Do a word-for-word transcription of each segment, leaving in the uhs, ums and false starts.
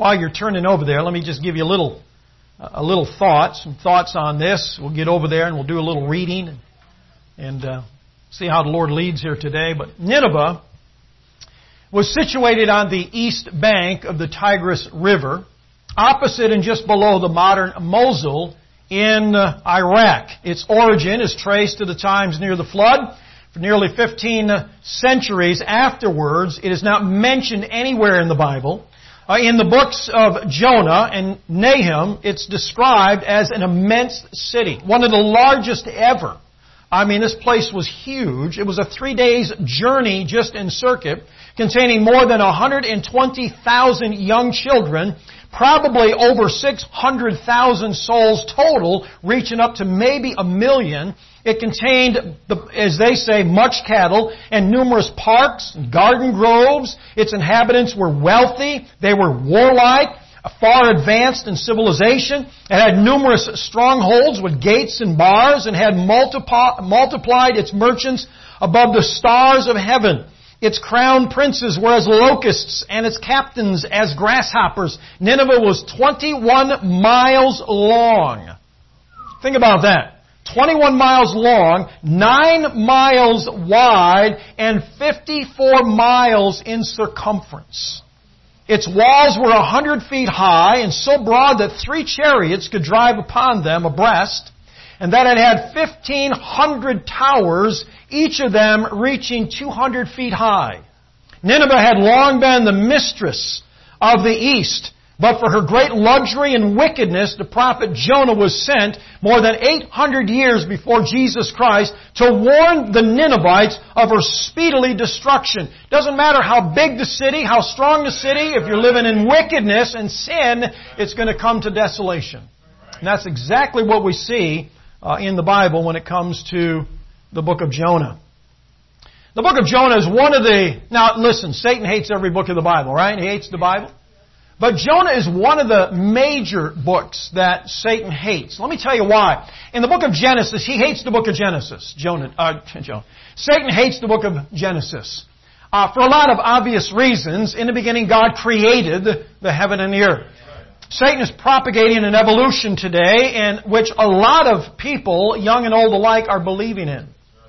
While you're turning over there, let me just give you a little, a little thought, some thoughts on this. We'll get over there and we'll do a little reading and, and uh, see how the Lord leads here today. But Nineveh was situated on the east bank of the Tigris River, opposite and just below the modern Mosul in uh, Iraq. Its origin is traced to the times near the flood. For nearly fifteen centuries afterwards, it is not mentioned anywhere in the Bible. Uh, in the books of Jonah and Nahum, it's described as an immense city, one of the largest ever. I mean, this place was huge. It was a three days journey just in circuit, containing more than one hundred twenty thousand young children, probably over six hundred thousand souls total, reaching up to maybe a million. It contained, the, as they say, much cattle and numerous parks and garden groves. Its inhabitants were wealthy. They were warlike, far advanced in civilization. It had numerous strongholds with gates and bars and had multipli- multiplied its merchants above the stars of heaven. Its crown princes were as locusts and its captains as grasshoppers. Nineveh was twenty-one miles long. Think about that. twenty-one miles long, nine miles wide, and fifty-four miles in circumference. Its walls were a hundred feet high and so broad that three chariots could drive upon them abreast, and that it had fifteen hundred towers, each of them reaching two hundred feet high. Nineveh had long been the mistress of the east, but for her great luxury and wickedness, the prophet Jonah was sent more than eight hundred years before Jesus Christ to warn the Ninevites of her speedily destruction. Doesn't matter how big the city, how strong the city, if you're living in wickedness and sin, it's going to come to desolation. And that's exactly what we see uh, in the Bible when it comes to the book of Jonah. The book of Jonah is one of the... Now listen, Satan hates every book of the Bible, right? He hates the Bible. But Jonah is one of the major books that Satan hates. Let me tell you why. In the book of Genesis, he hates the book of Genesis. Jonah, uh, Jonah. Satan hates the book of Genesis. Uh, for a lot of obvious reasons. In the beginning, God created the heaven and the earth. Satan is propagating an evolution today in which a lot of people, young and old alike, are believing in.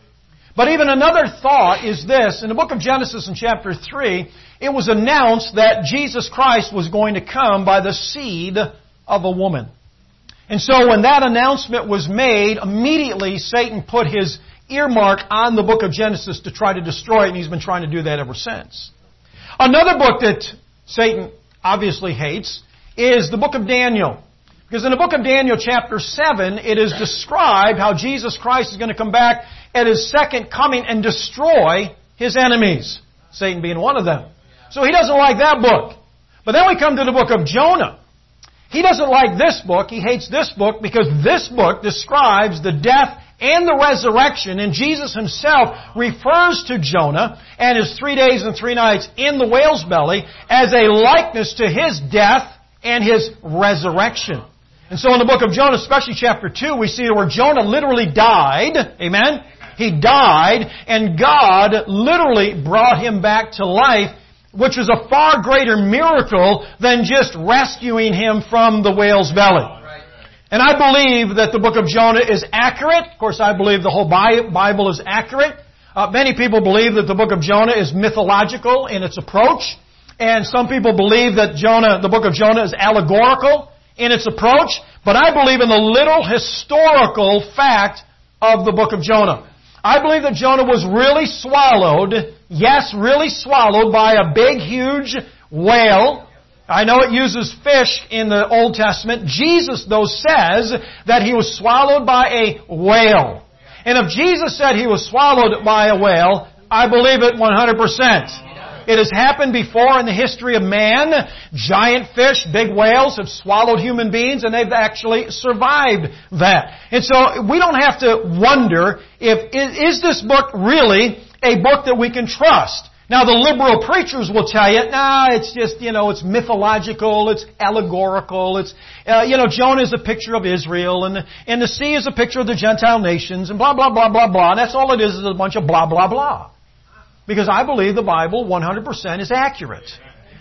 But even another thought is this. In the book of Genesis in chapter three, it was announced that Jesus Christ was going to come by the seed of a woman. And so when that announcement was made, immediately Satan put his earmark on the book of Genesis to try to destroy it, and he's been trying to do that ever since. Another book that Satan obviously hates is the book of Daniel. Because in the book of Daniel chapter seven, it is described how Jesus Christ is going to come back at His second coming and destroy His enemies. Satan being one of them. So he doesn't like that book. But then we come to the book of Jonah. He doesn't like this book. He hates this book because this book describes the death and the resurrection. And Jesus Himself refers to Jonah and his three days and three nights in the whale's belly as a likeness to His death and His resurrection. And so in the book of Jonah, especially chapter two, we see where Jonah literally died. Amen? He died, and God literally brought him back to life, which was a far greater miracle than just rescuing him from the whale's belly. And I believe that the book of Jonah is accurate. Of course, I believe the whole Bible is accurate. Uh, many people believe that the book of Jonah is mythological in its approach. And some people believe that Jonah, the book of Jonah is allegorical in its approach. But I believe in the literal historical fact of the book of Jonah. I believe that Jonah was really swallowed, yes, really swallowed by a big, huge whale. I know it uses fish in the Old Testament. Jesus, though, says that He was swallowed by a whale. And if Jesus said He was swallowed by a whale, I believe it one hundred percent. It has happened before in the history of man. Giant fish, big whales have swallowed human beings, and they've actually survived that. And so we don't have to wonder if, is this book really a book that we can trust? Now the liberal preachers will tell you, nah, it's just, you know, it's mythological, it's allegorical, it's, uh, you know, Jonah is a picture of Israel, and, and the sea is a picture of the Gentile nations, and blah, blah, blah, blah, blah. And that's all it is, is a bunch of blah, blah, blah. Because I believe the Bible one hundred percent is accurate.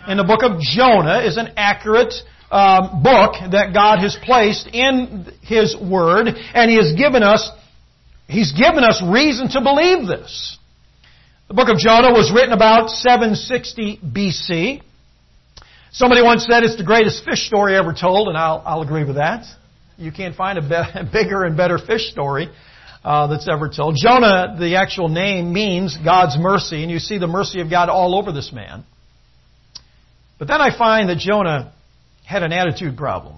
And the book of Jonah is an accurate um, book that God has placed in His Word, and He has given us, He's given us reason to believe this. The book of Jonah was written about seven sixty B C. Somebody once said it's the greatest fish story ever told, and I'll, I'll agree with that. You can't find a be- bigger and better fish story uh, that's ever told. Jonah, the actual name, means God's mercy, and you see the mercy of God all over this man. But then I find that Jonah had an attitude problem.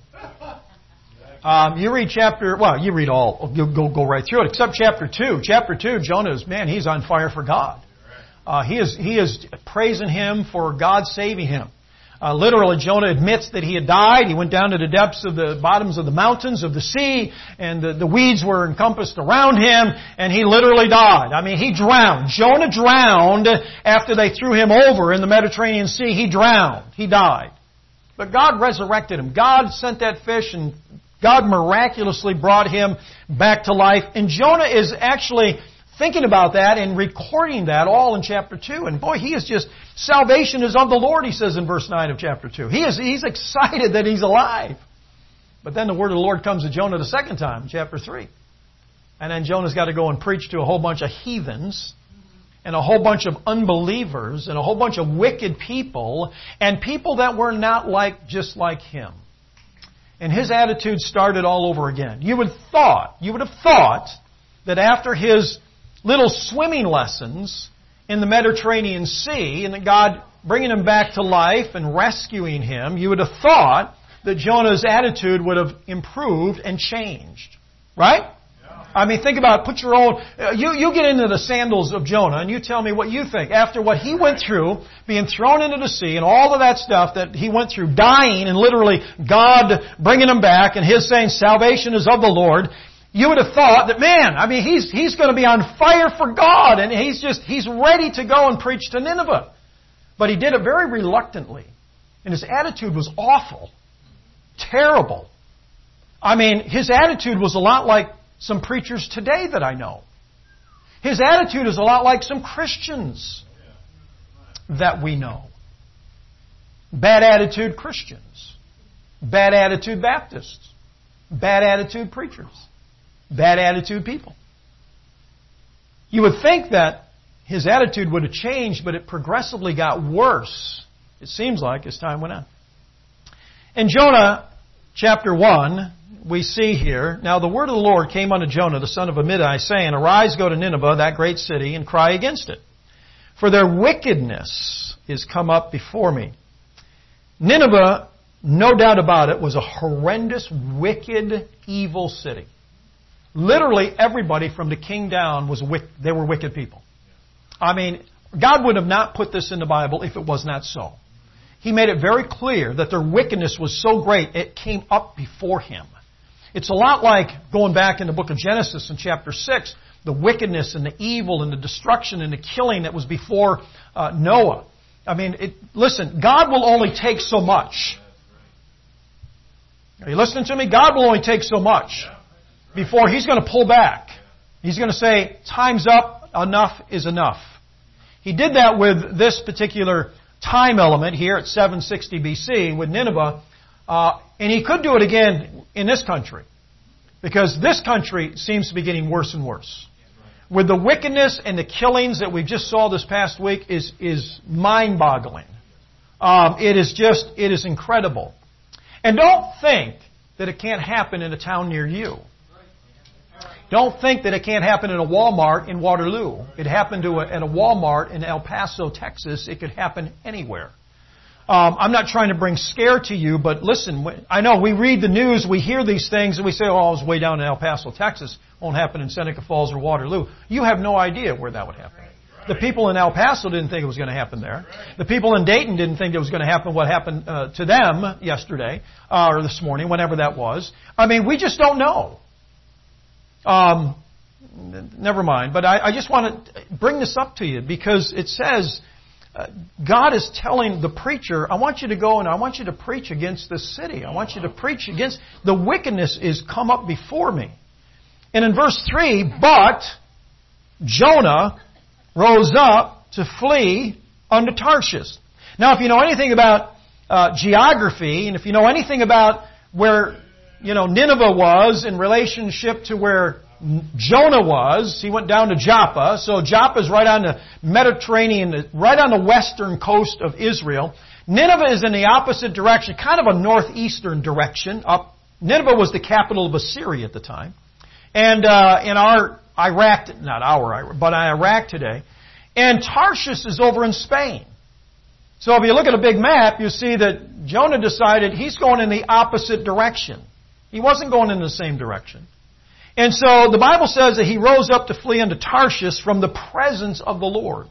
Um, you read chapter, well, you read all, you'll go, go right through it, except chapter two. Chapter two, Jonah is, man, he's on fire for God. Uh, he is, he is praising Him for God saving him. Uh, literally, Jonah admits that he had died. He went down to the depths of the bottoms of the mountains of the sea, and the, the weeds were encompassed around him, and he literally died. I mean, he drowned. Jonah drowned after they threw him over in the Mediterranean Sea. He drowned. He died. But God resurrected him. God sent that fish, and God miraculously brought him back to life. And Jonah is actually thinking about that and recording that all in chapter two. And boy, he is just, salvation is of the Lord, he says in verse nine of chapter two. He is, he's excited that he's alive. But then the word of the Lord comes to Jonah the second time, chapter three. And then Jonah's got to go and preach to a whole bunch of heathens and a whole bunch of unbelievers and a whole bunch of wicked people and people that were not like, just like him. And his attitude started all over again. You would thought, you would have thought that after his little swimming lessons in the Mediterranean Sea, and that God bringing him back to life and rescuing him, you would have thought that Jonah's attitude would have improved and changed. Right? Yeah. I mean, think about it. Put your own... Uh, you, you get into the sandals of Jonah, and you tell me what you think. After what he went through, being thrown into the sea, and all of that stuff that he went through, dying, and literally God bringing him back, and His saying, salvation is of the Lord... You would have thought that, man, I mean, he's, he's going to be on fire for God, and he's just, he's ready to go and preach to Nineveh. But he did it very reluctantly. And his attitude was awful. Terrible. I mean, his attitude was a lot like some preachers today that I know. His attitude is a lot like some Christians that we know. Bad attitude Christians. Bad attitude Baptists. Bad attitude preachers. Bad attitude people. You would think that his attitude would have changed, but it progressively got worse, it seems like, as time went on. In Jonah chapter one, we see here, now the word of the Lord came unto Jonah, the son of Amittai, saying, Arise, go to Nineveh, that great city, and cry against it. For their wickedness is come up before me. Nineveh, no doubt about it, was a horrendous, wicked, evil city. Literally everybody from the king down was wick- they were wicked people. I mean, God would have not put this in the Bible if it was not so. He made it very clear that their wickedness was so great it came up before Him. It's a lot like going back in the book of Genesis in chapter six, the wickedness and the evil and the destruction and the killing that was before uh, Noah. I mean, it, listen, God will only take so much. Are you listening to me? God will only take so much before He's going to pull back. He's going to say, time's up, enough is enough. He did that with this particular time element here at seven sixty B C with Nineveh, uh, and He could do it again in this country, because this country seems to be getting worse and worse. With the wickedness and the killings that we just saw this past week is, is mind-boggling. Um, it is just, it is incredible. And don't think that it can't happen in a town near you. Don't think that it can't happen in a Walmart in Waterloo. It happened to a, at a Walmart in El Paso, Texas. It could happen anywhere. Um, I'm not trying to bring scare to you, but listen, I know we read the news, we hear these things, and we say, oh, it was way down in El Paso, Texas. It won't happen in Seneca Falls or Waterloo. You have no idea where that would happen. The people in El Paso didn't think it was going to happen there. The people in Dayton didn't think it was going to happen what happened uh, to them yesterday uh, or this morning, whenever that was. I mean, we just don't know. Um, never mind. But I, I just want to bring this up to you because it says uh, God is telling the preacher, I want you to go and I want you to preach against this city. I want you to preach against the wickedness is come up before me. And in verse three, but Jonah rose up to flee unto Tarshish. Now, if you know anything about uh, geography, and if you know anything about where, you know, Nineveh was in relationship to where Jonah was, he went down to Joppa. So Joppa is right on the Mediterranean, right on the western coast of Israel. Nineveh is in the opposite direction, kind of a northeastern direction. Up, Nineveh was the capital of Assyria at the time. And uh, in our Iraq, not our, but Iraq today. And Tarshish is over in Spain. So if you look at a big map, you see that Jonah decided he's going in the opposite direction. He wasn't going in the same direction. And so the Bible says that he rose up to flee unto Tarshish from the presence of the Lord.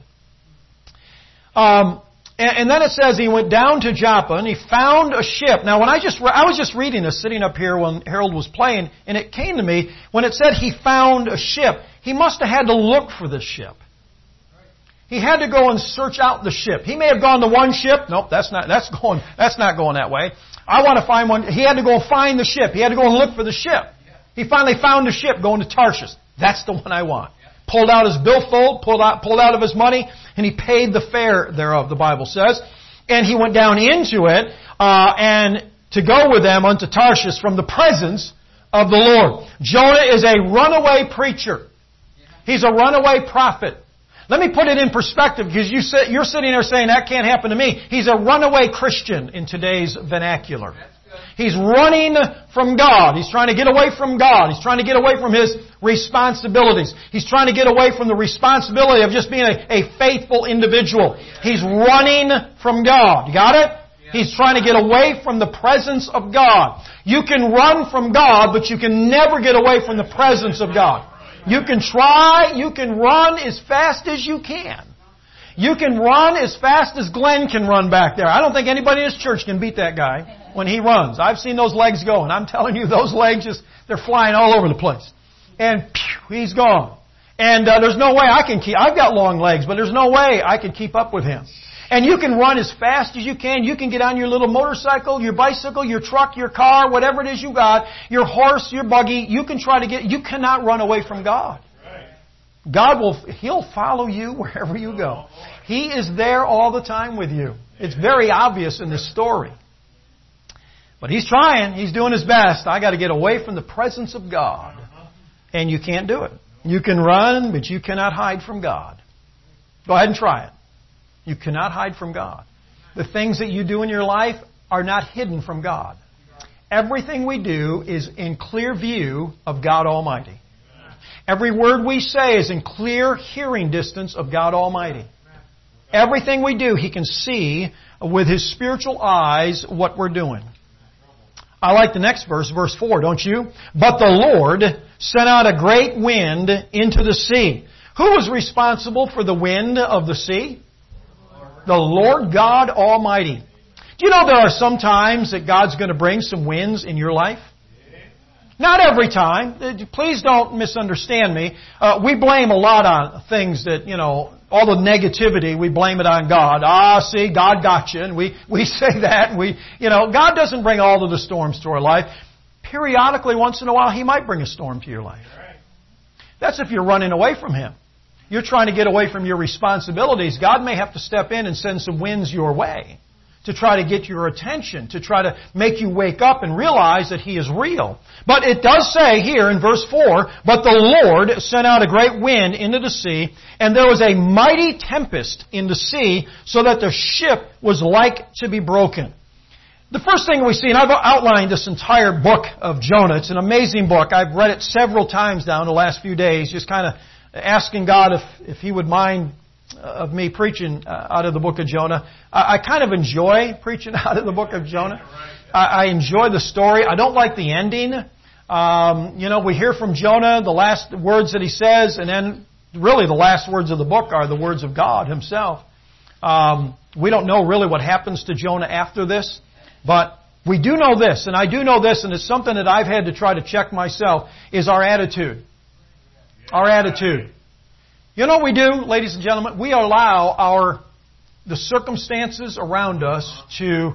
Um, and, and then it says he went down to Joppa and he found a ship. Now, when I just I was just reading this, sitting up here when Harold was playing, and it came to me when it said he found a ship. He must have had to look for this ship. He had to go and search out the ship. He may have gone to one ship. Nope, that's not that's going that's not going that way. I want to find one. He had to go find the ship. He had to go and look for the ship. He finally found a ship going to Tarshish. That's the one I want. Pulled out his billfold, pulled out, pulled out of his money, and he paid the fare thereof, the Bible says. And he went down into it, uh, and to go with them unto Tarshish from the presence of the Lord. Jonah is a runaway preacher. He's a runaway prophet. Let me put it in perspective, because you sit, you're sitting there saying, that can't happen to me. He's a runaway Christian in today's vernacular. He's running from God. He's trying to get away from God. He's trying to get away from His responsibilities. He's trying to get away from the responsibility of just being a, a faithful individual. He's running from God. You got it? He's trying to get away from the presence of God. You can run from God, but you can never get away from the presence of God. You can try, you can run as fast as you can. You can run as fast as Glenn can run back there. I don't think anybody in this church can beat that guy when he runs. I've seen those legs go, and I'm telling you, those legs just, they're flying all over the place. And pew, he's gone. And uh, there's no way I can keep, I've got long legs, but there's no way I can keep up with him. And you can run as fast as you can. You can get on your little motorcycle, your bicycle, your truck, your car, whatever it is you got, your horse, your buggy. You can try to get, you cannot run away from God. God will, He'll follow you wherever you go. He is there all the time with you. It's very obvious in this story. But he's trying. He's doing his best. I got to get away from the presence of God. And you can't do it. You can run, but you cannot hide from God. Go ahead and try it. You cannot hide from God. The things that you do in your life are not hidden from God. Everything we do is in clear view of God Almighty. Every word we say is in clear hearing distance of God Almighty. Everything we do, He can see with His spiritual eyes what we're doing. I like the next verse, verse four, don't you? But the Lord sent out a great wind into the sea. Who was responsible for the wind of the sea? The Lord God Almighty. Do you know there are some times that God's going to bring some winds in your life? Not every time. Please don't misunderstand me. Uh, we blame a lot on things that, you know, all the negativity, we blame it on God. Ah, see, God got you. And we, we say that. And we, you know, God doesn't bring all of the storms to our life. Periodically, once in a while, He might bring a storm to your life. That's if you're running away from Him. You're trying to get away from your responsibilities. God may have to step in and send some winds your way to try to get your attention, to try to make you wake up and realize that He is real. But it does say here in verse four, but the Lord sent out a great wind into the sea, and there was a mighty tempest in the sea, so that the ship was like to be broken. The first thing we see, and I've outlined this entire book of Jonah. It's an amazing book. I've read it several times now in the last few days, just kind of asking God if, if He would mind of me preaching uh, out of the book of Jonah. I, I kind of enjoy preaching out of the book of Jonah. I, I enjoy the story. I don't like the ending. Um, you know, we hear from Jonah the last words that he says, and then really the last words of the book are the words of God Himself. Um, we don't know really what happens to Jonah after this, but we do know this, and I do know this, and it's something that I've had to try to check myself, is our attitude. Our attitude. You know what we do, ladies and gentlemen? We allow our the circumstances around us to,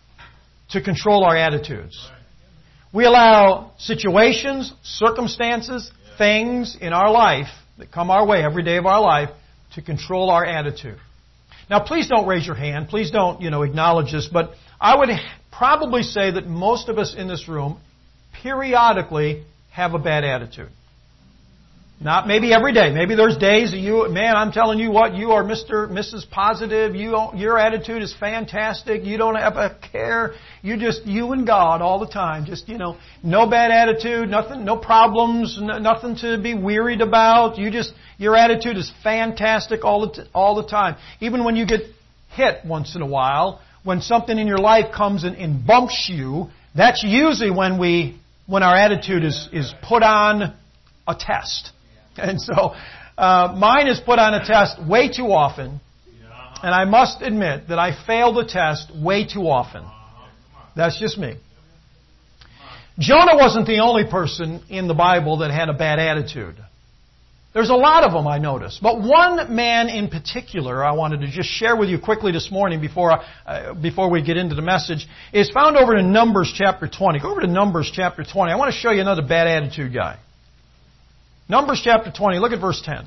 to control our attitudes. We allow situations, circumstances, things in our life that come our way every day of our life to control our attitude. Now, please don't raise your hand. Please don't, you know, acknowledge this. But I would probably say that most of us in this room periodically have a bad attitude. Not maybe every day. Maybe there's days that you, man, I'm telling you what, you are Mister Missus Positive. You don't, your attitude is fantastic. You don't have a care. You just, you and God all the time. Just, you know, no bad attitude, nothing, no problems, no, nothing to be wearied about. You just, your attitude is fantastic all the, all the time. Even when you get hit once in a while, when something in your life comes and, and bumps you, that's usually when we, when our attitude is, is put on a test. And so, uh, mine is put on a test way too often. And I must admit that I fail the test way too often. That's just me. Jonah wasn't the only person in the Bible that had a bad attitude. There's a lot of them, I noticed. But one man in particular I wanted to just share with you quickly this morning before, uh, before we get into the message is found over in Numbers chapter twenty. Go over to Numbers chapter twenty. I want to show you another bad attitude guy. Numbers chapter twenty, look at verse ten.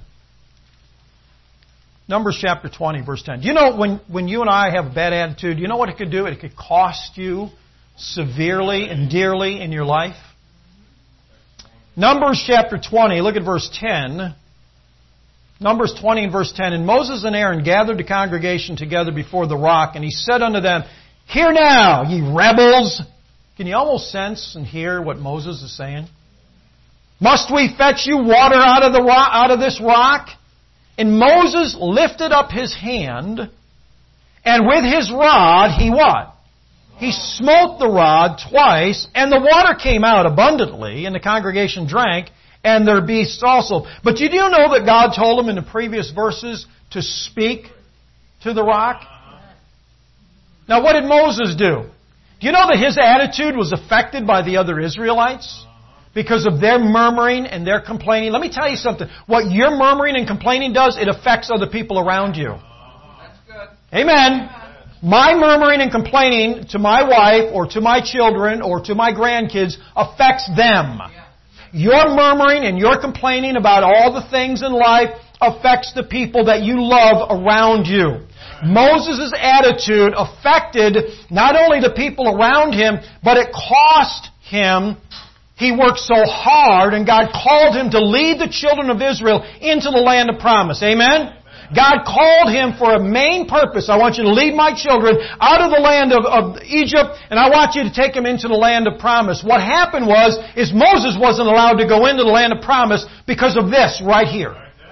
Numbers chapter twenty, verse ten. Do you know when, when you and I have a bad attitude, you know what it could do? It could cost you severely and dearly in your life. Numbers chapter twenty, look at verse ten. Numbers twenty and verse ten. And Moses and Aaron gathered the congregation together before the rock, and he said unto them, Hear now, ye rebels. Can you almost sense and hear what Moses is saying? Must we fetch you water out of the rock, out of this rock? And Moses lifted up his hand, and with his rod he what? He smote the rod twice, and the water came out abundantly, and the congregation drank, and their beasts also. But you do know that God told them in the previous verses to speak to the rock? Now what did Moses do? Do you know that his attitude was affected by the other Israelites? Because of their murmuring and their complaining. Let me tell you something. What your murmuring and complaining does, it affects other people around you. That's good. Amen. My murmuring and complaining to my wife or to my children or to my grandkids affects them. Your murmuring and your complaining about all the things in life affects the people that you love around you. Moses' attitude affected not only the people around him, but it cost him. He worked so hard, and God called him to lead the children of Israel into the land of promise. Amen? God called him for a main purpose. I want you to lead my children out of the land of, of Egypt, and I want you to take them into the land of promise. What happened was, is Moses wasn't allowed to go into the land of promise because of this right here.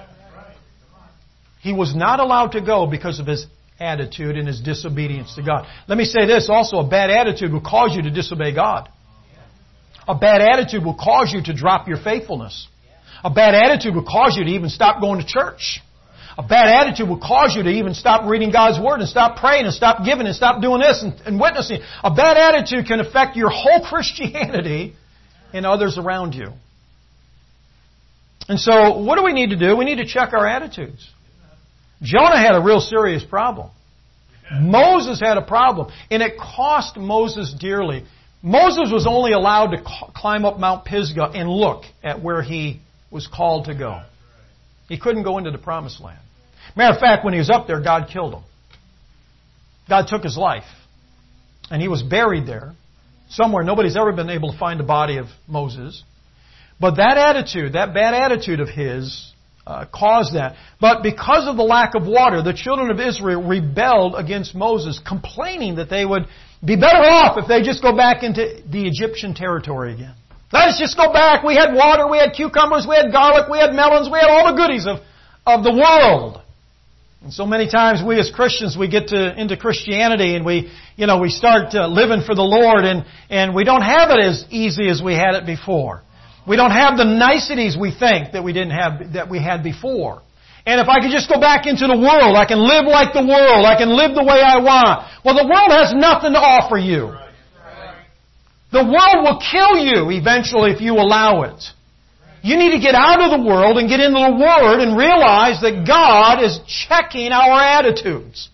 He was not allowed to go because of his attitude and his disobedience to God. Let me say this also, a bad attitude will cause you to disobey God. A bad attitude will cause you to drop your faithfulness. A bad attitude will cause you to even stop going to church. A bad attitude will cause you to even stop reading God's Word and stop praying and stop giving and stop doing this and, and witnessing. A bad attitude can affect your whole Christianity and others around you. And so, what do we need to do? We need to check our attitudes. Jonah had a real serious problem. Moses had a problem. And it cost Moses dearly. Moses was only allowed to climb up Mount Pisgah and look at where he was called to go. He couldn't go into the promised land. Matter of fact, when he was up there, God killed him. God took his life. And he was buried there. Somewhere, nobody's ever been able to find the body of Moses. But that attitude, that bad attitude of his, uh, caused that. But because of the lack of water, the children of Israel rebelled against Moses, complaining that they would be better off if they just go back into the Egyptian territory again. Let us just go back. We had water, we had cucumbers, we had garlic, we had melons, we had all the goodies of, of the world. And so many times we as Christians, we get to, into Christianity and we, you know, we start uh, living for the Lord and, and we don't have it as easy as we had it before. We don't have the niceties we think that we didn't have, that we had before. And if I could just go back into the world, I can live like the world. I can live the way I want. Well, the world has nothing to offer you. The world will kill you eventually if you allow it. You need to get out of the world and get into the Word and realize that God is checking our attitudes.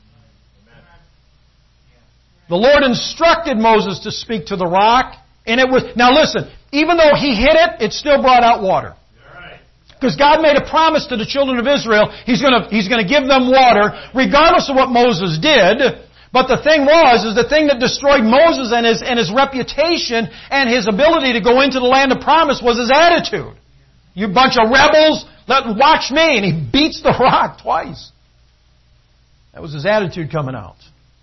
The Lord instructed Moses to speak to the rock, and it was... Now listen, even though he hit it, it still brought out water. Because God made a promise to the children of Israel. He's going to, He's going to give them water, regardless of what Moses did. But the thing was, is the thing that destroyed Moses and his, and his reputation and his ability to go into the land of promise was his attitude. You bunch of rebels, let, watch me. And he beats the rock twice. That was his attitude coming out.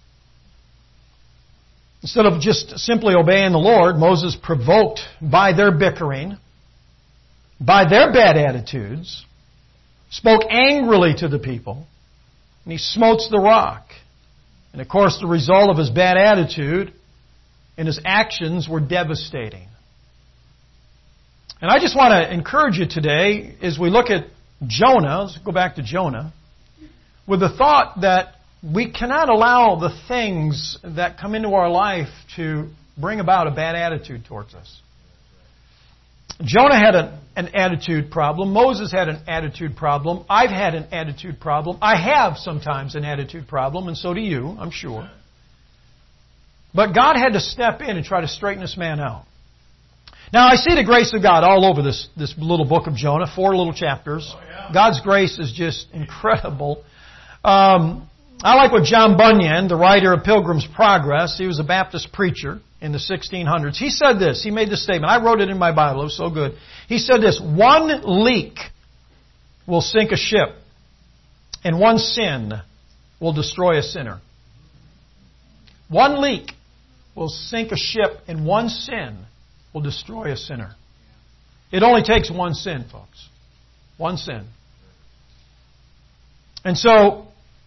Instead of just simply obeying the Lord, Moses, provoked by their bickering, by their bad attitudes, spoke angrily to the people, and he smotes the rock. And of course, the result of his bad attitude and his actions were devastating. And I just want to encourage you today, as we look at Jonah, let's go back to Jonah, with the thought that we cannot allow the things that come into our life to bring about a bad attitude towards us. Jonah had an, an attitude problem. Moses had an attitude problem. I've had an attitude problem. I have sometimes an attitude problem, and so do you, I'm sure. But God had to step in and try to straighten this man out. Now, I see the grace of God all over this, this little book of Jonah, four little chapters. God's grace is just incredible. Um, I like what John Bunyan, the writer of Pilgrim's Progress, he was a Baptist preacher in the sixteen hundreds. He said this. He made this statement. I wrote it in my Bible. It was so good. He said this: one leak will sink a ship, and one sin will destroy a sinner. One leak will sink a ship, and one sin will destroy a sinner. It only takes one sin, folks. One sin. And so,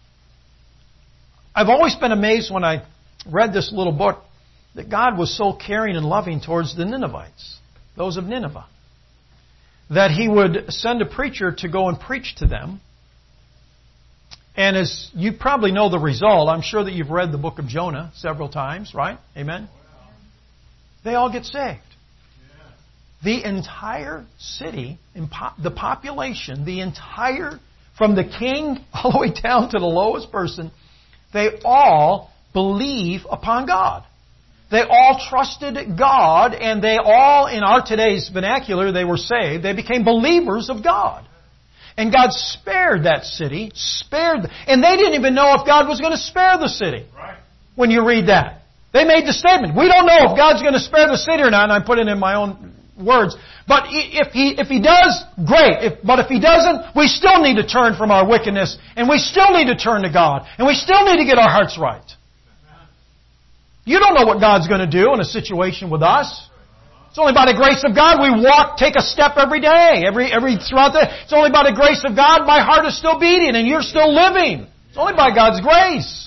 I've always been amazed when I read this little book that God was so caring and loving towards the Ninevites, those of Nineveh, that He would send a preacher to go and preach to them. And as you probably know the result, I'm sure that you've read the book of Jonah several times, right? Amen? They all get saved. The entire city, the population, the entire, from the king all the way down to the lowest person, they all believe upon God. They all trusted God, and they all, in our today's vernacular, they were saved. They became believers of God. And God spared that city, spared, and they didn't even know if God was going to spare the city. Right. When you read that. They made the statement, we don't know if God's going to spare the city or not, and I put it in my own words. But if He, if He does, great. If, but if He doesn't, we still need to turn from our wickedness, and we still need to turn to God, and we still need to get our hearts right. You don't know what God's going to do in a situation with us. It's only by the grace of God we walk, take a step every day, every every throughout the. It's only by the grace of God my heart is still beating and you're still living. It's only by God's grace.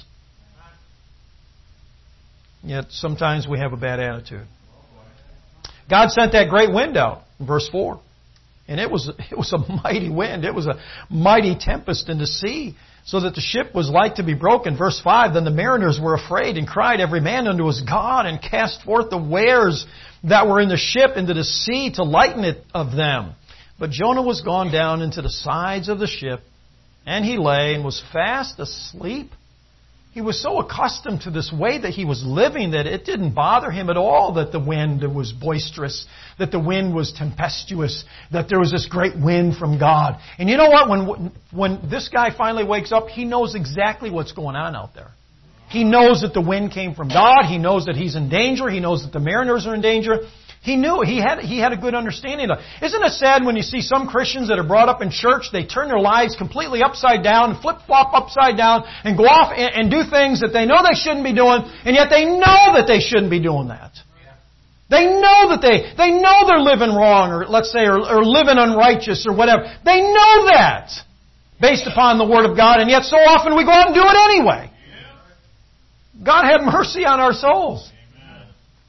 Yet sometimes we have a bad attitude. God sent that great wind out in verse four, and it was it was a mighty wind. It was a mighty tempest in the sea, so that the ship was like to be broken. Verse five, then the mariners were afraid and cried every man unto his God and cast forth the wares that were in the ship into the sea to lighten it of them. But Jonah was gone down into the sides of the ship, and he lay and was fast asleep. He was so accustomed to this way that he was living that it didn't bother him at all that the wind was boisterous, that the wind was tempestuous, that there was this great wind from God. And you know what? When, when this guy finally wakes up, he knows exactly what's going on out there. He knows that the wind came from God. He knows that he's in danger. He knows that the mariners are in danger. He knew. He had he had a good understanding of it. Isn't it sad when you see some Christians that are brought up in church, they turn their lives completely upside down, flip-flop upside down, and go off and, and do things that they know they shouldn't be doing, and yet they know that they shouldn't be doing that. They know that they they know they're living wrong, or let's say, or, or living unrighteous, or whatever. They know that, based upon the Word of God, and yet so often we go out and do it anyway. God have mercy on our souls. Amen.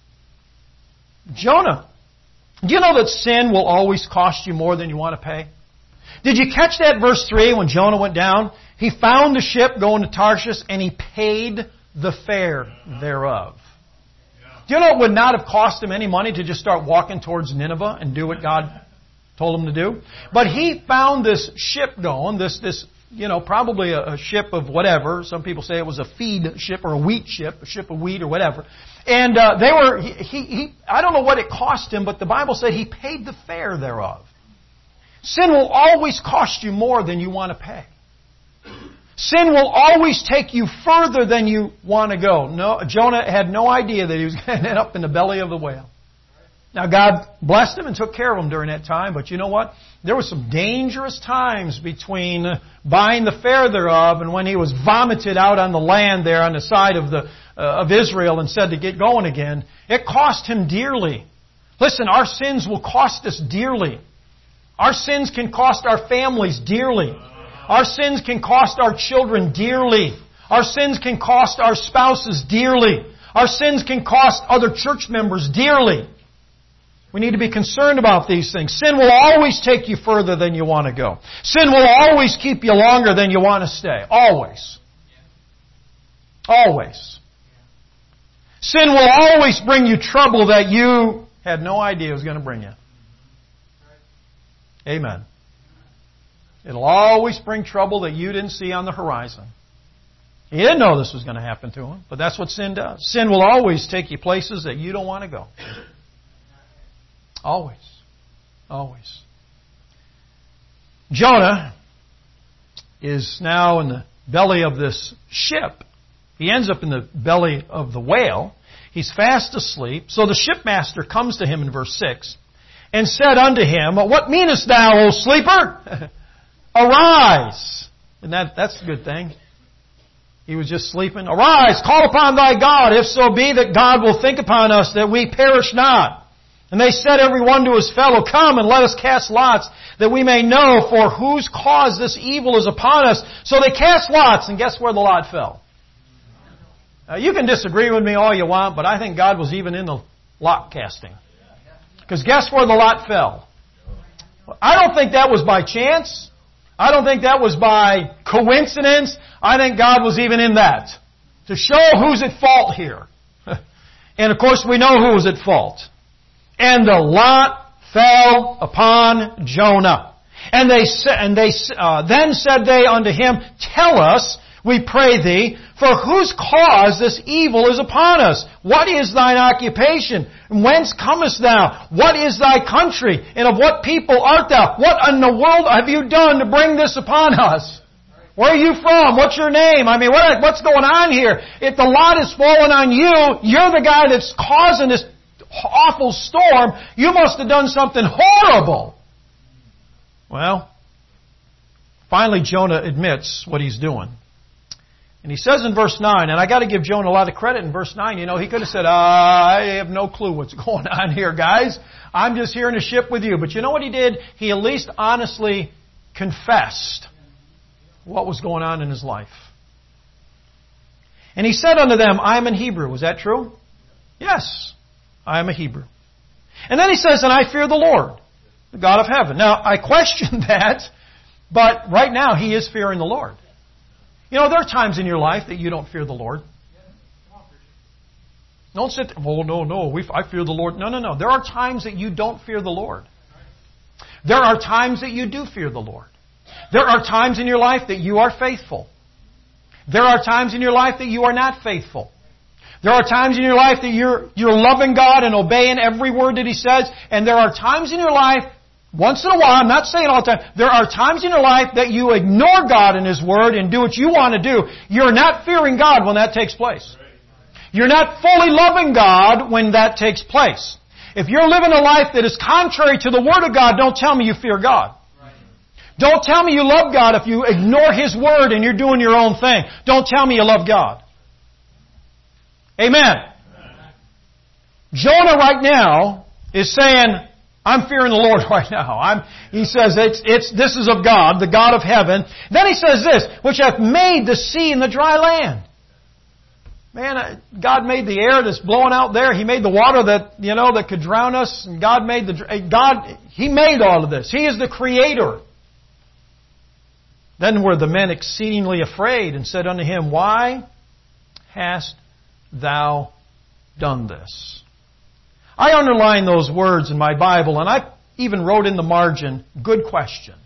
Jonah, do you know that sin will always cost you more than you want to pay? Did you catch that verse three when Jonah went down? He found the ship going to Tarshish and he paid the fare thereof. Do you know it would not have cost him any money to just start walking towards Nineveh and do what God told him to do? But he found this ship going, this this you know, probably a, a ship of whatever. Some people say it was a feed ship or a wheat ship, a ship of wheat or whatever. And uh, they were, he, he, he, I don't know what it cost him, but the Bible said he paid the fare thereof. Sin will always cost you more than you want to pay. Sin will always take you further than you want to go. No, Jonah had no idea that he was going to end up in the belly of the whale. Now, God blessed him and took care of him during that time, but you know what? There were some dangerous times between buying the fare thereof and when he was vomited out on the land there on the side of the uh, of Israel and said to get going again. It cost him dearly. Listen, our sins will cost us dearly. Our sins can cost our families dearly. Our sins can cost our children dearly. Our sins can cost our spouses dearly. Our sins can cost other church members dearly. We need to be concerned about these things. Sin will always take you further than you want to go. Sin will always keep you longer than you want to stay. Always. Always. Sin will always bring you trouble that you had no idea was going to bring you. Amen. It'll always bring trouble that you didn't see on the horizon. He didn't know this was going to happen to him, but that's what sin does. Sin will always take you places that you don't want to go. Always. Always. Jonah is now in the belly of this ship. He ends up in the belly of the whale. He's fast asleep. So the shipmaster comes to him in verse six and said unto him, What meanest thou, O sleeper? Arise. And that, that's a good thing. He was just sleeping. Arise, call upon thy God, if so be that God will think upon us that we perish not. And they said every one to his fellow, Come and let us cast lots, that we may know for whose cause this evil is upon us. So they cast lots, and guess where the lot fell? Now, you can disagree with me all you want, but I think God was even in the lot casting. Because guess where the lot fell? I don't think that was by chance. I don't think that was by coincidence. I think God was even in that. To show who's at fault here. And of course we know who was at fault. And the lot fell upon Jonah. And they said, and they uh, then said they unto him, Tell us, we pray thee, for whose cause this evil is upon us? What is thine occupation? And whence comest thou? What is thy country? And of what people art thou? What in the world have you done to bring this upon us? Where are you from? What's your name? I mean, what, what's going on here? If the lot is fallen on you, you're the guy that's causing this awful storm. You must have done something horrible. Well, finally Jonah admits what he's doing. And he says in verse nine, and I got to give Jonah a lot of credit in verse nine, you know, he could have said, uh, I have no clue what's going on here, guys. I'm just here in a ship with you. But you know what he did? He at least honestly confessed what was going on in his life. And he said unto them, I am an Hebrew. Was that true? Yes, I am a Hebrew. And then he says, and I fear the Lord, the God of heaven. Now, I question that, but right now he is fearing the Lord. You know, there are times in your life that you don't fear the Lord. Don't sit there, oh, no, no, we, I fear the Lord. No, no, no. There are times that you don't fear the Lord. There are times that you do fear the Lord. There are times in your life that you are faithful. There are times in your life that you are not faithful. There are times in your life that you're, you're loving God and obeying every word that He says. And there are times in your life, once in a while, I'm not saying all the time, there are times in your life that you ignore God and His Word and do what you want to do. You're not fearing God when that takes place. You're not fully loving God when that takes place. If you're living a life that is contrary to the Word of God, don't tell me you fear God. Don't tell me you love God if you ignore His Word and you're doing your own thing. Don't tell me you love God. Amen. Amen. Jonah right now is saying, I'm fearing the Lord right now. I'm, he says, it's, it's, this is of God, the God of heaven. Then he says this, which hath made the sea and the dry land. Man, God made the air that's blowing out there. He made the water that, you know, that could drown us. And God made the, God, He made all of this. He is the Creator. Then were the men exceedingly afraid and said unto him, Why hast thou done this? I underlined those words in my Bible, and I even wrote in the margin, good question.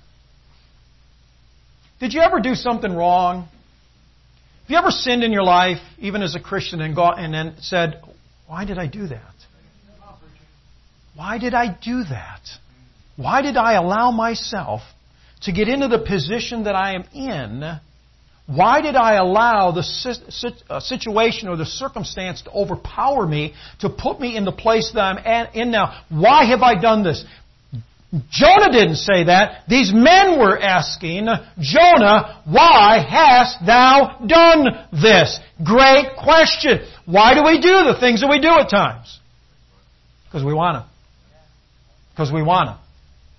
Did you ever do something wrong? Have you ever sinned in your life, even as a Christian, and, got, and then said, why did I do that? Why did I do that? Why did I allow myself to get into the position that I am in? Why did I allow the situation or the circumstance to overpower me, to put me in the place that I'm in now? Why have I done this? Jonah didn't say that. These men were asking, Jonah, why hast thou done this? Great question. Why do we do the things that we do at times? Because we want to. Because we want to.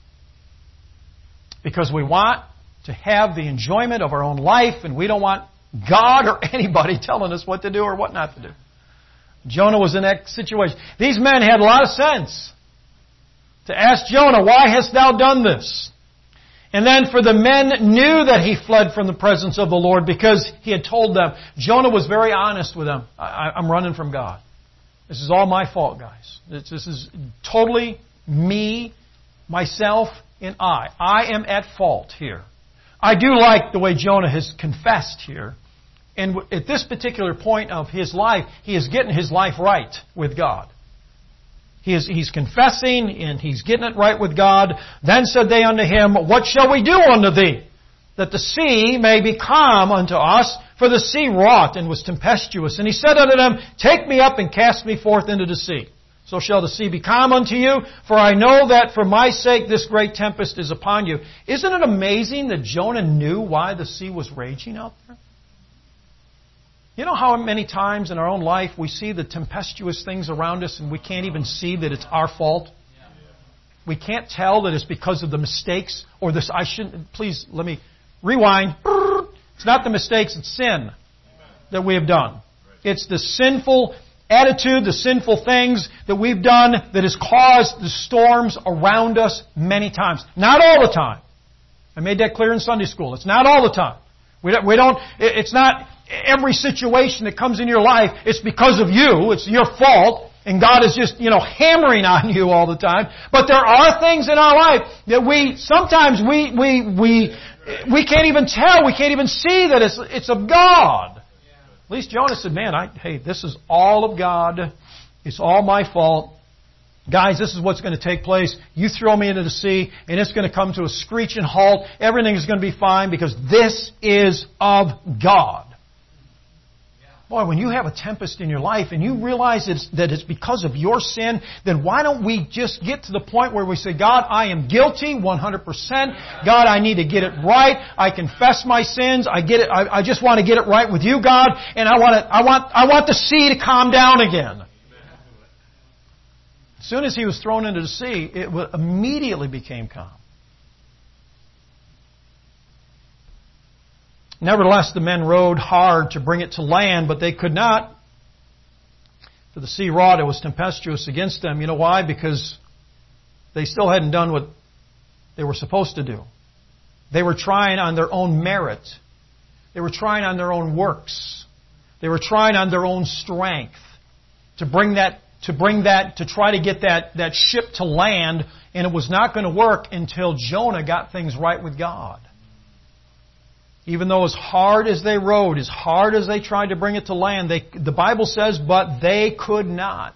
Because we want to have the enjoyment of our own life, and we don't want God or anybody telling us what to do or what not to do. Jonah was in that situation. These men had a lot of sense to ask Jonah, why hast thou done this? And then for the men knew that he fled from the presence of the Lord because he had told them. Jonah was very honest with them. I, I'm running from God. This is all my fault, guys. This, this is totally me, myself, and I. I am at fault here. I do like the way Jonah has confessed here. And at this particular point of his life, he is getting his life right with God. He is, he's confessing and he's getting it right with God. Then said they unto him, what shall we do unto thee? That the sea may be calm unto us, for the sea wrought and was tempestuous. And he said unto them, take me up and cast me forth into the sea. So shall the sea be calm unto you, for I know that for my sake this great tempest is upon you. Isn't it amazing that Jonah knew why the sea was raging out there? You know how many times in our own life we see the tempestuous things around us and we can't even see that it's our fault? We can't tell that it's because of the mistakes or this. I shouldn't. Please let me rewind. It's not the mistakes, it's sin that we have done. It's the sinful attitude, the sinful things that we've done that has caused the storms around us many times. Not all the time. I made that clear in Sunday school. It's not all the time. We don't, we don't, it's not every situation that comes in your life, it's because of you, it's your fault, and God is just, you know, hammering on you all the time. But there are things in our life that we, sometimes we, we, we, we can't even tell, we can't even see that it's, it's of God. At least Jonah said, man, I, hey, this is all of God. It's all my fault. Guys, this is what's going to take place. You throw me into the sea, and it's going to come to a screeching halt. Everything is going to be fine because this is of God. Boy, when you have a tempest in your life and you realize it's, that it's because of your sin, then why don't we just get to the point where we say, God, I am guilty one hundred percent. God, I need to get it right. I confess my sins. I get it. I, I just want to get it right with you, God. And I want to, I want, I want the sea to calm down again. As soon as he was thrown into the sea, it immediately became calm. Nevertheless, the men rowed hard to bring it to land, but they could not. For the sea wrought, it was tempestuous against them. You know why? Because they still hadn't done what they were supposed to do. They were trying on their own merit. They were trying on their own works. They were trying on their own strength to bring that, to bring that, to try to get that, that ship to land, and it was not going to work until Jonah got things right with God. Even though as hard as they rowed, as hard as they tried to bring it to land, they, the Bible says, but they could not.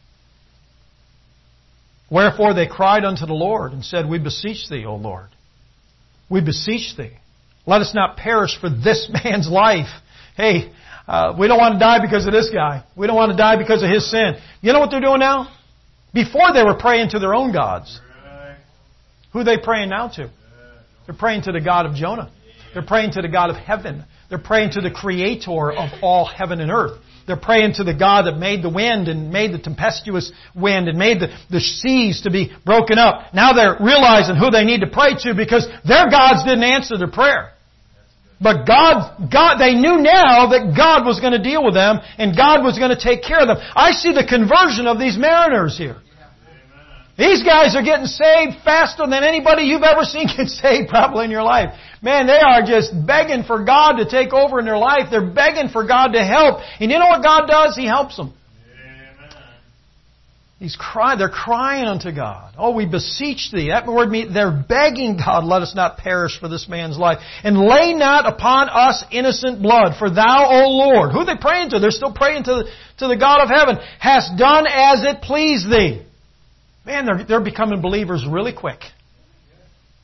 Wherefore they cried unto the Lord and said, we beseech Thee, O Lord. We beseech Thee. Let us not perish for this man's life. Hey, uh, we don't want to die because of this guy. We don't want to die because of his sin. You know what they're doing now? Before they were praying to their own gods. Who are they praying now to? They're praying to the God of Jonah. They're praying to the God of heaven. They're praying to the Creator of all heaven and earth. They're praying to the God that made the wind and made the tempestuous wind and made the, the seas to be broken up. Now they're realizing who they need to pray to because their gods didn't answer their prayer. But God, God, they knew now that God was going to deal with them and God was going to take care of them. I see the conversion of these mariners here. These guys are getting saved faster than anybody you've ever seen get saved probably in your life. Man, they are just begging for God to take over in their life. They're begging for God to help. And you know what God does? He helps them. Amen. He's crying. They're crying unto God. Oh, we beseech Thee. That word means they're begging God, let us not perish for this man's life. And lay not upon us innocent blood. For Thou, O Lord. Who are they praying to? They're still praying to the, to the God of heaven. Hast done as it pleased Thee. Man, they're, they're becoming believers really quick.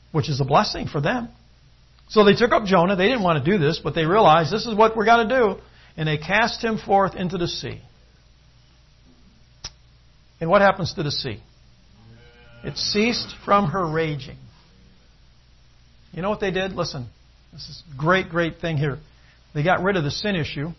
which is a blessing for them. So they took up Jonah. They didn't want to do this, but they realized this is what we're going to do. And they cast him forth into the sea. And what happens to the sea? It ceased from her raging. You know what they did? Listen, this is a great, great thing here. They got rid of the sin issue.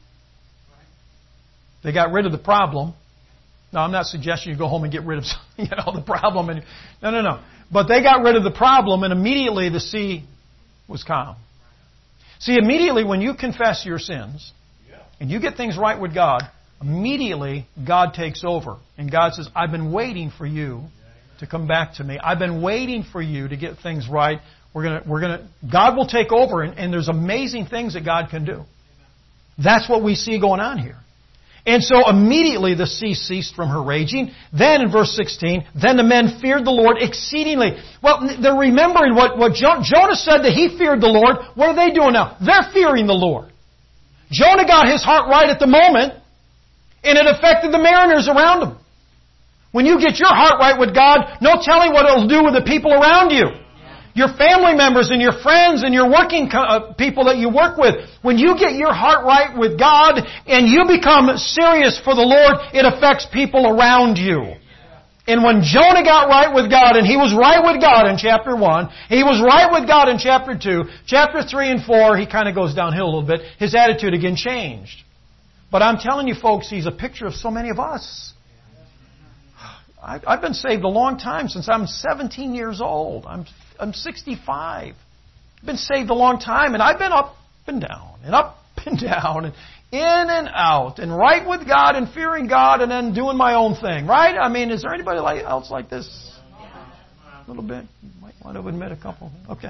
They got rid of the problem. Now, I'm not suggesting you go home and get rid of you know, the problem. And, no, no, no. But they got rid of the problem, and immediately the sea was calm. See, immediately when you confess your sins and you get things right with God, immediately God takes over. And God says, I've been waiting for you to come back to me. I've been waiting for you to get things right. We're gonna, we're gonna, God will take over, and, and there's amazing things that God can do. That's what we see going on here. And so immediately the sea ceased from her raging. Then in verse sixteen, then the men feared the Lord exceedingly. Well, they're remembering what, what jo- Jonah said that he feared the Lord. What are they doing now? They're fearing the Lord. Jonah got his heart right at the moment, and it affected the mariners around him. When you get your heart right with God, no telling what it'll do with the people around you. Your family members and your friends and your working co- uh, people that you work with. When you get your heart right with God and you become serious for the Lord, it affects people around you. And when Jonah got right with God, and he was right with God in chapter one, he was right with God in chapter two, chapter three and four, he kind of goes downhill a little bit. His attitude again changed. But I'm telling you folks, he's a picture of so many of us. I've been saved a long time, since I'm seventeen years old. I'm I'm sixty-five. I've been saved a long time, and I've been up and down, and up and down, and in and out, and right with God, and fearing God, and then doing my own thing. Right? I mean, is there anybody else like this? A little bit? You might want to admit a couple. Okay.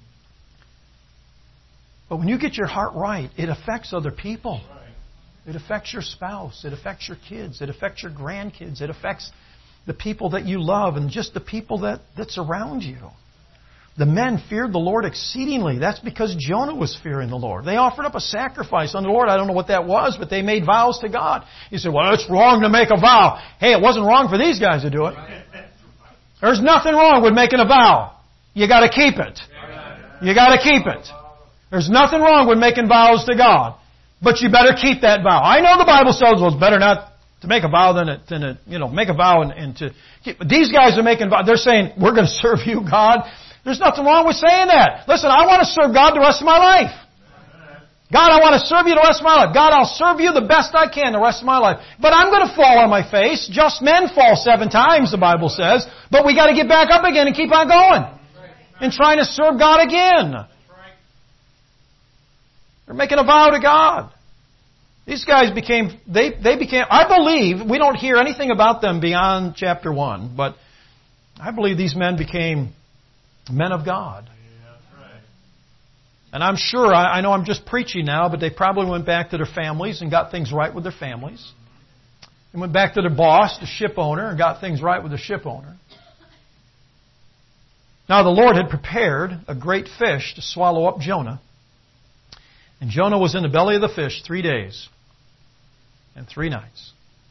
But when you get your heart right, it affects other people. It affects your spouse. It affects your kids. It affects your grandkids. It affects the people that you love and just the people that, that's around you. The men feared the Lord exceedingly. That's because Jonah was fearing the Lord. They offered up a sacrifice unto the Lord. I don't know what that was, but they made vows to God. You say, well, it's wrong to make a vow. Hey, it wasn't wrong for these guys to do it. There's nothing wrong with making a vow. You got to keep it. You got to keep it. There's nothing wrong with making vows to God. But you better keep that vow. I know the Bible says, well, it's better not to make a vow than to, than to you know, make a vow and, and to keep. But these guys are making vows. They're saying, we're going to serve you, God. There's nothing wrong with saying that. Listen, I want to serve God the rest of my life. God, I want to serve you the rest of my life. God, I'll serve you the best I can the rest of my life. But I'm going to fall on my face. Just men fall seven times, the Bible says. But we got to get back up again and keep on going. And trying to serve God again. They're making a vow to God. These guys became, they, they became, I believe, we don't hear anything about them beyond chapter one, but I believe these men became men of God. And I'm sure, I, I know I'm just preaching now, but they probably went back to their families and got things right with their families. They went back to their boss, the ship owner, and got things right with the ship owner. Now the Lord had prepared a great fish to swallow up Jonah. And Jonah was in the belly of the fish three days and three nights.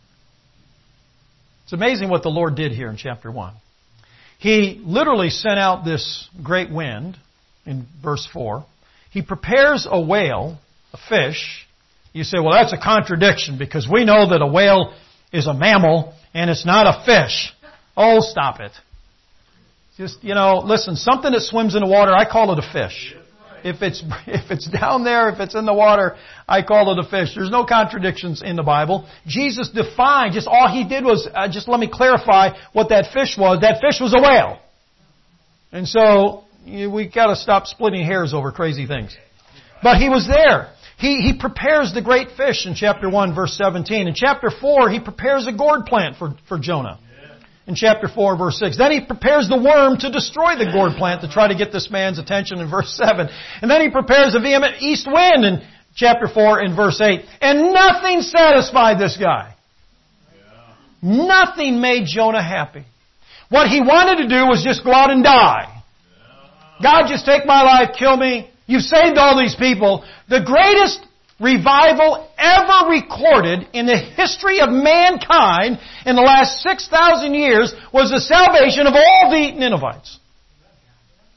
It's amazing what the Lord did here in chapter one. He literally sent out this great wind in verse four. He prepares a whale, a fish. You say, well, that's a contradiction because we know that a whale is a mammal and it's not a fish. Oh, stop it. Just, you know, listen, something that swims in the water, I call it a fish. If it's if it's down there, if it's in the water, I call it a fish. There's no contradictions in the Bible. Jesus defined, just all He did was, uh, just let me clarify what that fish was. That fish was a whale. And so, you, we got to stop splitting hairs over crazy things. But He was there. He, he prepares the great fish in chapter one, verse seventeen. In chapter four, He prepares a gourd plant for, for Jonah. In chapter four, verse six. Then He prepares the worm to destroy the gourd plant to try to get this man's attention in verse seven. And then He prepares a vehement east wind in chapter four in verse eight. And nothing satisfied this guy. Yeah. Nothing made Jonah happy. What he wanted to do was just go out and die. Yeah. God, just take my life, kill me. You've saved all these people. The greatest revival ever recorded in the history of mankind in the last six thousand years was the salvation of all the Ninevites.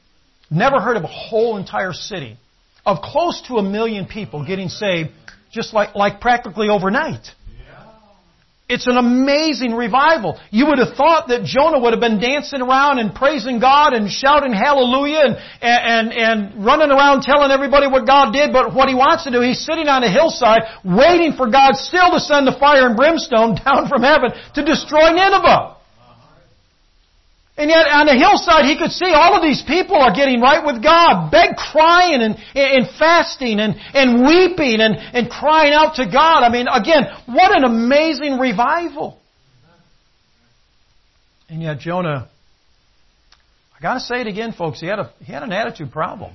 Never heard of a whole entire city of close to a million people getting saved just like, like practically overnight. It's an amazing revival. You would have thought that Jonah would have been dancing around and praising God and shouting hallelujah and, and, and running around telling everybody what God did. But what he wants to do, he's sitting on a hillside waiting for God still to send the fire and brimstone down from heaven to destroy Nineveh. And yet on the hillside he could see all of these people are getting right with God, beg crying and, and fasting and, and weeping and, and crying out to God. I mean, again, what an amazing revival. And yet Jonah, I got to say it again, folks, he had a he had an attitude problem.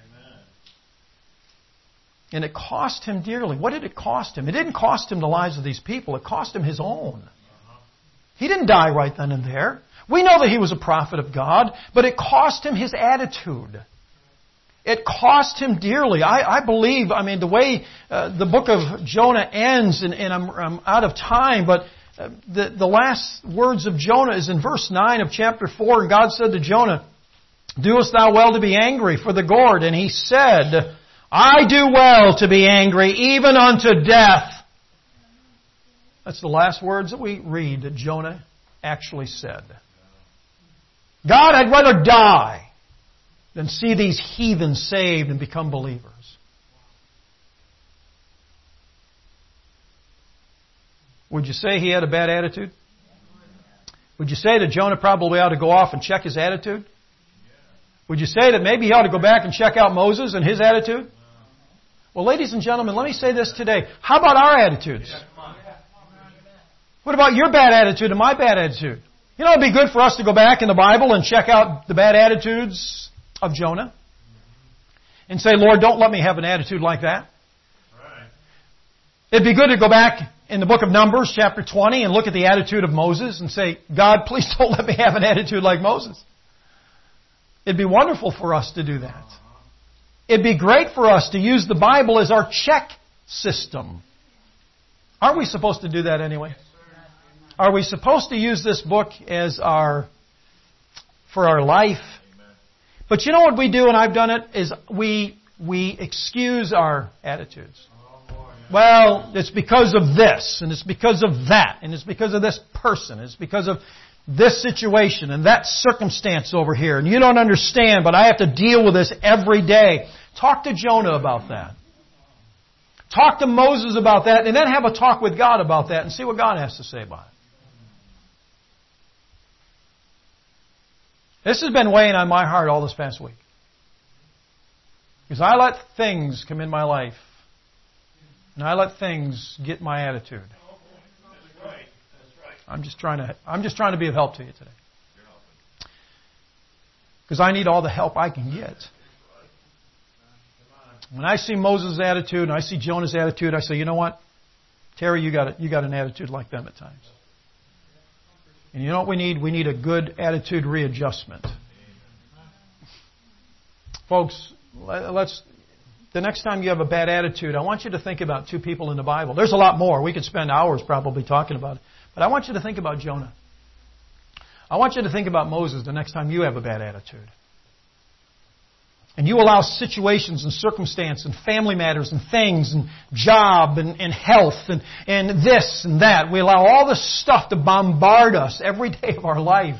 And it cost him dearly. What did it cost him? It didn't cost him the lives of these people. It cost him his own. He didn't die right then and there. We know that he was a prophet of God, but it cost him his attitude. It cost him dearly. I, I believe, I mean, the way uh, the book of Jonah ends, and, and I'm, I'm out of time, but uh, the, the last words of Jonah is in verse nine of chapter four, and God said to Jonah, "Doest thou well to be angry for the gourd?" And he said, "I do well to be angry, even unto death." That's the last words that we read that Jonah actually said. God, I'd rather die than see these heathens saved and become believers. Would you say he had a bad attitude? Would you say that Jonah probably ought to go off and check his attitude? Would you say that maybe he ought to go back and check out Moses and his attitude? Well, ladies and gentlemen, let me say this today. How about our attitudes? What about your bad attitude and my bad attitude? You know, it'd be good for us to go back in the Bible and check out the bad attitudes of Jonah. And say, Lord, don't let me have an attitude like that. Right. It'd be good to go back in the book of Numbers, chapter twenty, and look at the attitude of Moses and say, God, please don't let me have an attitude like Moses. It'd be wonderful for us to do that. It'd be great for us to use the Bible as our check system. Aren't we supposed to do that anyway? Are we supposed to use this book as our, for our life? But you know what we do, and I've done it, is we, we excuse our attitudes. Well, it's because of this, and it's because of that, and it's because of this person, it's because of this situation and that circumstance over here, and you don't understand, but I have to deal with this every day. Talk to Jonah about that. Talk to Moses about that, and then have a talk with God about that and see what God has to say about it. This has been weighing on my heart all this past week. Because I let things come in my life. And I let things get my attitude. I'm just trying to, I'm just trying to be of help to you today. Because I need all the help I can get. When I see Moses' attitude and I see Jonah's attitude, I say, you know what? Terry, you got, a, you got an attitude like them at times. And you know what we need? We need a good attitude readjustment. Folks, let's, the next time you have a bad attitude, I want you to think about two people in the Bible. There's a lot more. We could spend hours probably talking about it. But I want you to think about Jonah. I want you to think about Moses the next time you have a bad attitude. And you allow situations and circumstance and family matters and things and job and, and health and, and this and that. We allow all this stuff to bombard us every day of our life.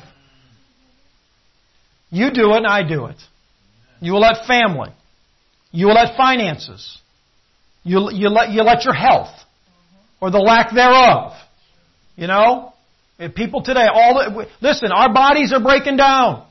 You do it and I do it. You will let family. You will let finances. You, you, let, you let your health or the lack thereof. You know? People today, all the, listen, our bodies are breaking down.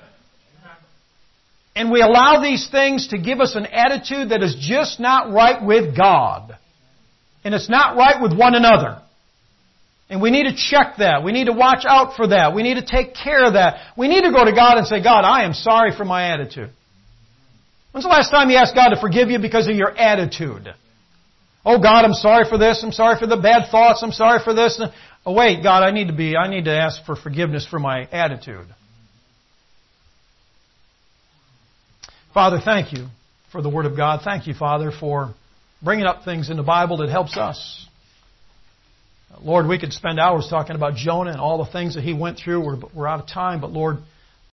And we allow these things to give us an attitude that is just not right with God. And it's not right with one another. And we need to check that. We need to watch out for that. We need to take care of that. We need to go to God and say, God, I am sorry for my attitude. When's the last time you asked God to forgive you because of your attitude? Oh God, I'm sorry for this. I'm sorry for the bad thoughts. I'm sorry for this. Oh wait, God, I need to be, I need to ask for forgiveness for my attitude. Father, thank you for the Word of God. Thank you, Father, for bringing up things in the Bible that helps us. Lord, we could spend hours talking about Jonah and all the things that he went through. We're, we're out of time, but Lord,